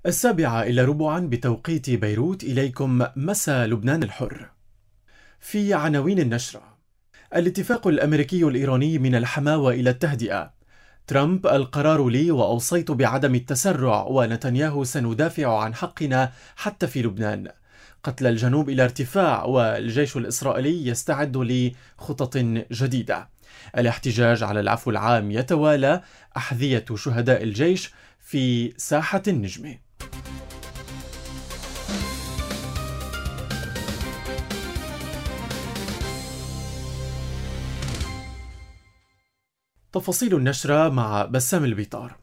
7:15 بتوقيت بيروت. إليكم مساء لبنان الحر. في عناوين النشرة: الاتفاق الأمريكي الإيراني من الحماوة إلى التهدئة. ترامب: القرار لي وأوصيت بعدم التسرع، ونتنياهو: سندافع عن حقنا حتى في لبنان. قتل الجنوب إلى ارتفاع، والجيش الإسرائيلي يستعد لخطط جديدة. الاحتجاج على العفو العام يتوالى، أحذية شهداء الجيش في ساحة النجمة. تفاصيل النشرة مع بسام البيطار.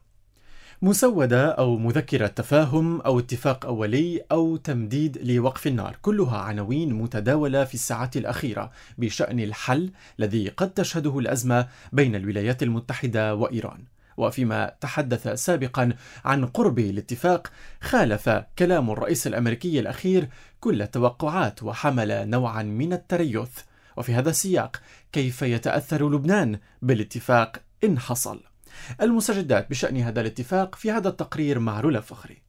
مسودة أو مذكرة تفاهم أو اتفاق أولي أو تمديد لوقف النار، كلها عناوين متداولة في الساعات الأخيرة بشأن الحل الذي قد تشهده الأزمة بين الولايات المتحدة وإيران. وفيما تحدث سابقا عن قرب الاتفاق، خالف كلام الرئيس الأمريكي الأخير كل التوقعات وحمل نوعا من التريث. وفي هذا السياق، كيف يتأثر لبنان بالاتفاق إن حصل؟ المستجدات بشأن هذا الاتفاق في هذا التقرير مع رولا فخري.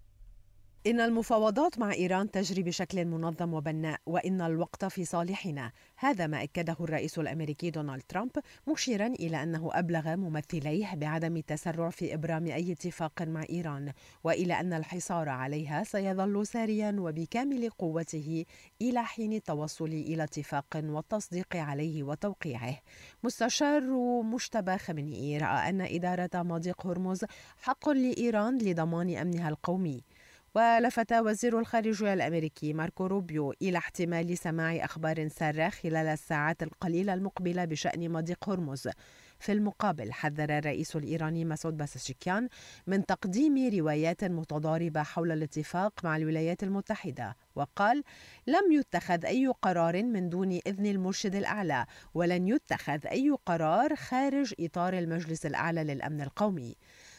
إن المفاوضات مع إيران تجري بشكل منظم وبناء، وإن الوقت في صالحنا. هذا ما أكده الرئيس الأمريكي دونالد ترامب، مشيرا إلى أنه أبلغ ممثليه بعدم التسرع في إبرام أي اتفاق مع إيران، وإلى أن الحصار عليها سيظل ساريا وبكامل قوته إلى حين التوصل إلى اتفاق والتصديق عليه وتوقيعه. مستشار مجتبى خامنئي رأى أن إدارة مضيق هرمز حق لإيران لضمان أمنها القومي. ولفت وزير الخارجية الأمريكي ماركو روبيو إلى احتمال سماع أخبار سارة خلال الساعات القليلة المقبلة بشأن مضيق هرمز. في المقابل، حذر الرئيس الإيراني مسعود بازشكيان من تقديم روايات متضاربة حول الاتفاق مع الولايات المتحدة، وقال: لم يتخذ أي قرار من دون إذن المرشد الأعلى، ولن يتخذ أي قرار خارج إطار المجلس الأعلى للأمن القومي.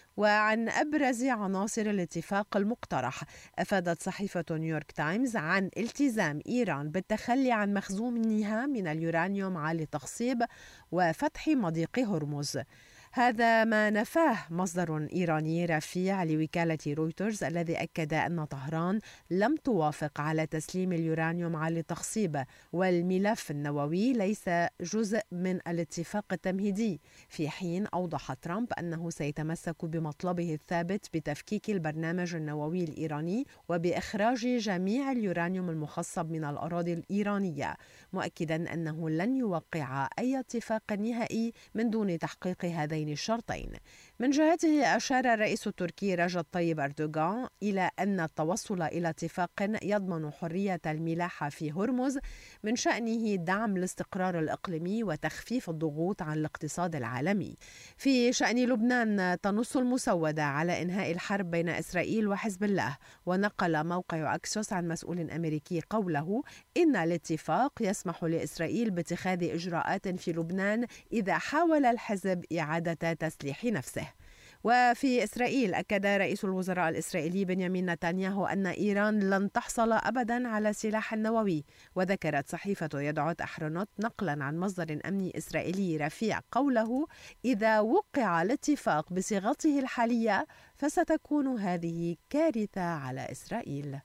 وعن أبرز عناصر الاتفاق المقترح، أفادت صحيفة نيويورك تايمز عن التزام إيران بالتخلي عن مخزونها من اليورانيوم عالي التخصيب وفتح مضيق هرمز. هذا ما نفاه مصدر إيراني رفيع لوكالة رويترز، الذي أكد أن طهران لم توافق على تسليم اليورانيوم عالي التخصيب، والملف النووي ليس جزء من الاتفاق التمهيدي، في حين أوضح ترامب أنه سيتمسك بمطلبه الثابت بتفكيك البرنامج النووي الإيراني وبإخراج جميع اليورانيوم المخصب من الأراضي الإيرانية، مؤكدا أنه لن يوقع أي اتفاق نهائي من دون تحقيق هذين الشرطين. من جهته، أشار الرئيس التركي رجب طيب أردوغان إلى أن التوصل إلى اتفاق يضمن حرية الملاحة في هرمز من شأنه دعم الاستقرار الإقليمي وتخفيف الضغوط عن الاقتصاد العالمي. في شأن لبنان، تنص المسودة على إنهاء الحرب بين إسرائيل وحزب الله، ونقل موقع أكسوس عن مسؤول أمريكي قوله إن الاتفاق يسمح لإسرائيل باتخاذ إجراءات في لبنان إذا حاول الحزب إعادة تسليح نفسه. وفي إسرائيل، أكد رئيس الوزراء الإسرائيلي بنيامين نتنياهو أن إيران لن تحصل أبدا على سلاح نووي. وذكرت صحيفة يدعوت أحرنوت نقلا عن مصدر أمني إسرائيلي رفيع قوله: إذا وقع الاتفاق بصيغته الحالية فستكون هذه كارثة على إسرائيل.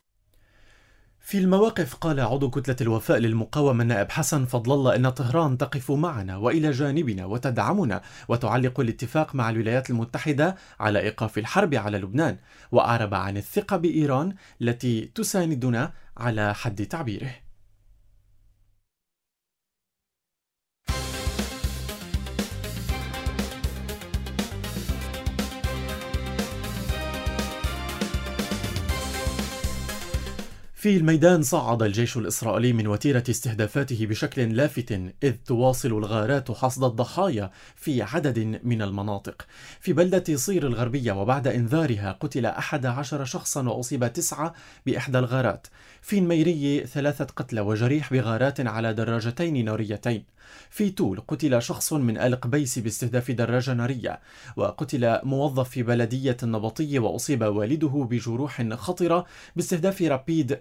في المواقف، قال عضو كتلة الوفاء للمقاومة النائب حسن فضل الله إن طهران تقف معنا وإلى جانبنا وتدعمنا وتعلق الاتفاق مع الولايات المتحدة على إيقاف الحرب على لبنان، وأعرب عن الثقة بإيران التي تساندنا على حد تعبيره. في الميدان، صعد الجيش الإسرائيلي من وتيرة استهدافاته بشكل لافت، إذ تواصل الغارات حصد الضحايا في عدد من المناطق. في بلدة صير الغربية، وبعد إنذارها، قتل 11 شخصا وأصيب 9 بإحدى الغارات. في الميرية، 3 قتلى وجريح بغارات على دراجتين ناريتين. في تول، قتل شخص من آل قبيس باستهداف دراجة نارية، وقتل موظف في بلدية النبطية، وأصيب والده بجروح خطرة باستهداف رابيد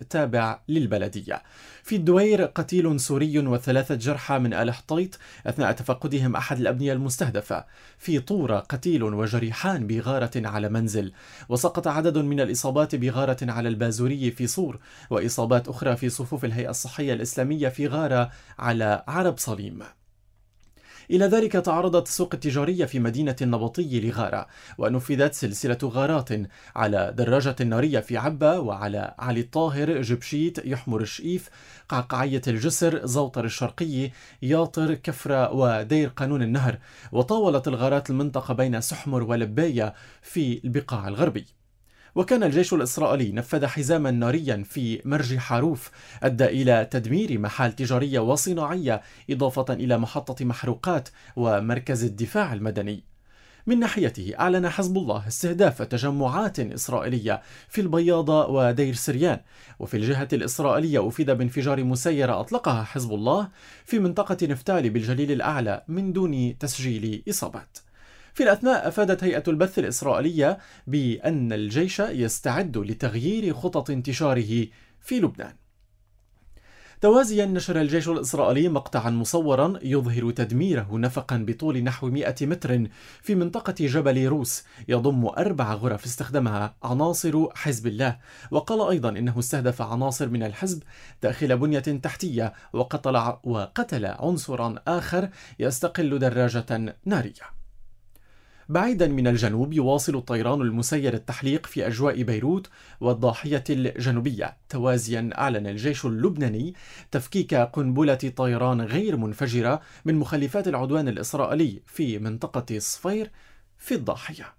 تابع للبلدية. في الدوير قتيل سوري و3 جرحى من آل حطيط أثناء تفقدهم أحد الأبنية المستهدفة. في طورة قتيل وجريحان بغارة على منزل. وسقط عدد من الإصابات بغارة على البازوري في صور، وإصابات أخرى في صفوف الهيئة الصحية الإسلامية في غارة على عرب صليم. إلى ذلك تعرضت السوق التجارية في مدينة النبطي لغارة، ونفذت سلسلة غارات على دراجة نارية في عبا، وعلى علي الطاهر، جبشيت، يحمر الشئيف، قعقعية الجسر، زوطر الشرقي، ياطر، كفرة ودير قانون النهر. وطاولت الغارات المنطقة بين سحمر ولباية في البقاع الغربي. وكان الجيش الإسرائيلي نفذ حزاما ناريا في مرج حاروف أدى إلى تدمير محال تجارية وصناعية، إضافة إلى محطة محروقات ومركز الدفاع المدني. من ناحيته أعلن حزب الله استهداف تجمعات إسرائيلية في البياضة ودير سريان. وفي الجهة الإسرائيلية أفيد بانفجار مسيرة أطلقها حزب الله في منطقة نفتالي بالجليل الأعلى من دون تسجيل إصابات. في الأثناء أفادت هيئة البث الإسرائيلية بأن الجيش يستعد لتغيير خطط انتشاره في لبنان. توازيا نشر الجيش الإسرائيلي مقطعا مصورا يظهر تدميره نفقا بطول نحو 100 متر في منطقة جبل روس يضم 4 غرف استخدمها عناصر حزب الله. وقال أيضا إنه استهدف عناصر من الحزب داخل بنية تحتية، وقتل عنصرا آخر يستقل دراجة نارية. بعيدا من الجنوب يواصل الطيران المسير التحليق في أجواء بيروت والضاحية الجنوبية. توازيا أعلن الجيش اللبناني تفكيك قنبلة طيران غير منفجرة من مخلفات العدوان الإسرائيلي في منطقة صفير في الضاحية.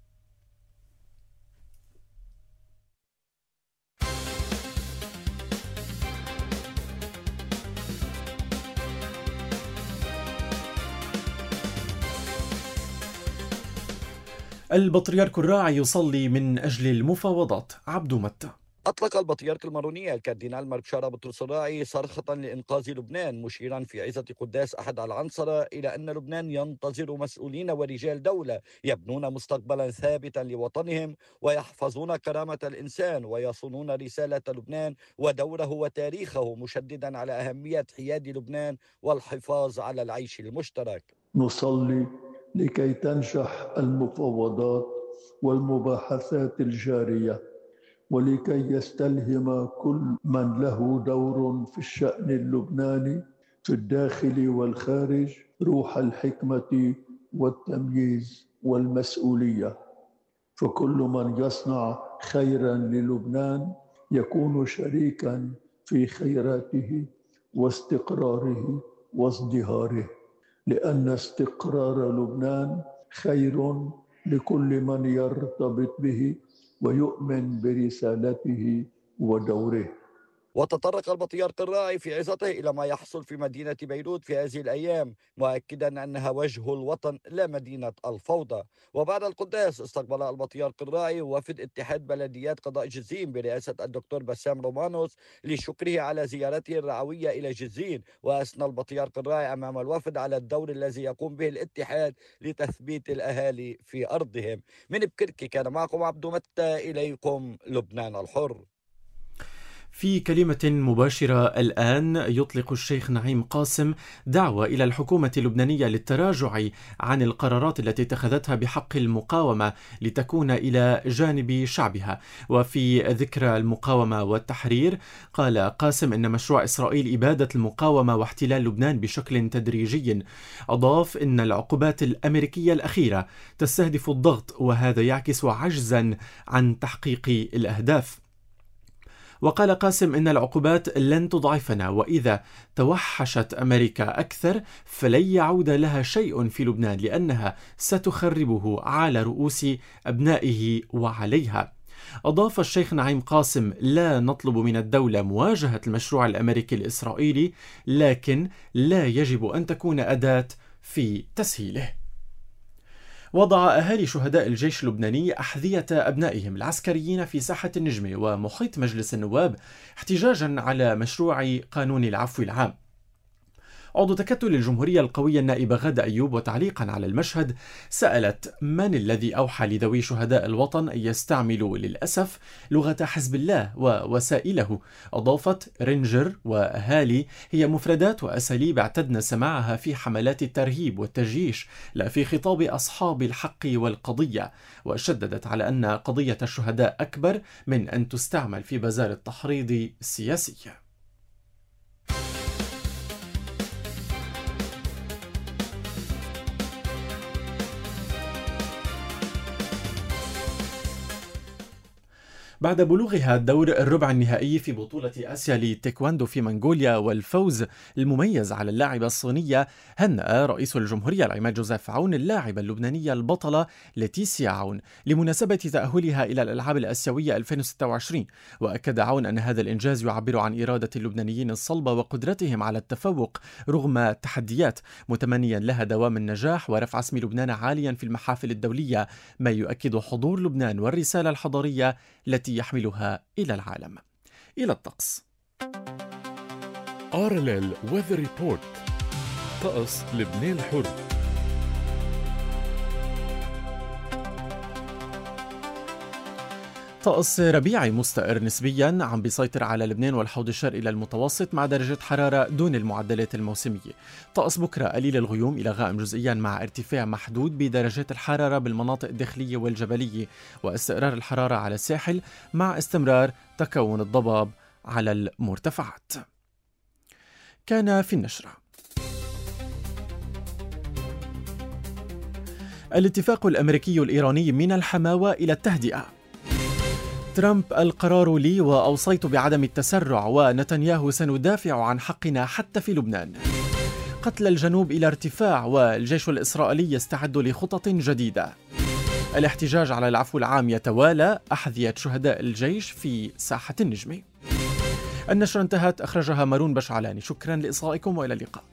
البطريرك الراعي يصلي من أجل المفاوضات. عبد متى. أطلق البطريرك الماروني الكاردينال مارك شارع بطرس الراعي صرخة لإنقاذ لبنان، مشيرا في عظة قداس أحد العنصرة إلى أن لبنان ينتظر مسؤولين ورجال دولة يبنون مستقبلا ثابتا لوطنهم ويحفظون كرامة الإنسان ويصونون رسالة لبنان ودوره وتاريخه، مشددا على أهمية حياد لبنان والحفاظ على العيش المشترك. نصلي لكي تنجح المفاوضات والمباحثات الجارية، ولكي يستلهم كل من له دور في الشأن اللبناني في الداخل والخارج روح الحكمة والتمييز والمسؤولية. فكل من يصنع خيرا للبنان يكون شريكا في خيراته واستقراره وازدهاره، لأن استقرار لبنان خير لكل من يرتبط به ويؤمن برسالته ودوره. وتطرق البطريرك الراعي في عظته إلى ما يحصل في مدينة بيروت في هذه الأيام، مؤكدا أنها وجه الوطن لا مدينة الفوضى. وبعد القداس استقبل البطريرك الراعي وفد اتحاد بلديات قضاء جزين برئاسة الدكتور بسام رومانوس لشكره على زيارته الرعوية إلى جزين. وأثنى البطريرك الراعي أمام الوفد على الدور الذي يقوم به الاتحاد لتثبيت الأهالي في أرضهم. من بكركي كان معكم عبد متى، إليكم لبنان الحر. في كلمة مباشرة الآن يطلق الشيخ نعيم قاسم دعوة إلى الحكومة اللبنانية للتراجع عن القرارات التي اتخذتها بحق المقاومة لتكون إلى جانب شعبها. وفي ذكرى المقاومة والتحرير قال قاسم إن مشروع إسرائيل إبادة المقاومة واحتلال لبنان بشكل تدريجي. أضاف إن العقوبات الأمريكية الأخيرة تستهدف الضغط، وهذا يعكس عجزا عن تحقيق الأهداف. وقال قاسم إن العقوبات لن تضعفنا، وإذا توحشت أمريكا أكثر فلن يعود لها شيء في لبنان، لأنها ستخربه على رؤوس أبنائه وعليها. أضاف الشيخ نعيم قاسم: لا نطلب من الدولة مواجهة المشروع الأمريكي الإسرائيلي، لكن لا يجب أن تكون أداة في تسهيله. وضع أهالي شهداء الجيش اللبناني أحذية أبنائهم العسكريين في ساحة النجمة ومحيط مجلس النواب احتجاجا على مشروع قانون العفو العام. عضو تكتل الجمهورية القوية النائبة غادة أيوب، وتعليقا على المشهد سألت: من الذي أوحى لذوي شهداء الوطن أن يستعملوا للأسف لغة حزب الله ووسائله؟ أضافت: رينجر وأهالي هي مفردات وأساليب اعتدنا سماعها في حملات الترهيب والتجييش، لا في خطاب أصحاب الحق والقضية. وشددت على أن قضية الشهداء أكبر من أن تستعمل في بزار التحريض السياسي. بعد بلوغها الدور الربع النهائي في بطولة آسيا للتايكواندو في منغوليا والفوز المميز على اللاعبة الصينية، هنأ رئيس الجمهورية العماد جوزيف عون اللاعبة اللبنانية البطلة ليتيسيا عون لمناسبة تأهلها إلى الألعاب الآسيوية 2026. وأكد عون أن هذا الإنجاز يعبر عن إرادة اللبنانيين الصلبة وقدرتهم على التفوق رغم التحديات، متمنيا لها دوام النجاح ورفع اسم لبنان عاليا في المحافل الدولية، ما يؤكد حضور لبنان والرسالة الحضارية التي يحملها إلى العالم. إلى الطقس. RLL Weather Report. طقس لبنان الحر. طقس ربيعي مستقر نسبيا عم بيسيطر على لبنان والحوض الشرقي إلى المتوسط مع درجة حرارة دون المعدلات الموسمية. طقس بكرة قليل الغيوم إلى غائم جزئيا مع ارتفاع محدود بدرجات الحرارة بالمناطق الداخلية والجبلية، واستقرار الحرارة على الساحل مع استمرار تكون الضباب على المرتفعات. كان في النشرة: الاتفاق الأمريكي الإيراني من الحماوة إلى التهدئة. ترامب: القرار لي وأوصيت بعدم التسرع، ونتنياهو: سندافع عن حقنا حتى في لبنان. قتل الجنوب إلى ارتفاع، والجيش الإسرائيلي يستعد لخطط جديدة. الاحتجاج على العفو العام يتوالى، أحذية شهداء الجيش في ساحة النجمة. النشرة انتهت، أخرجها مارون بشعلاني. شكرا لإصغائكم وإلى اللقاء.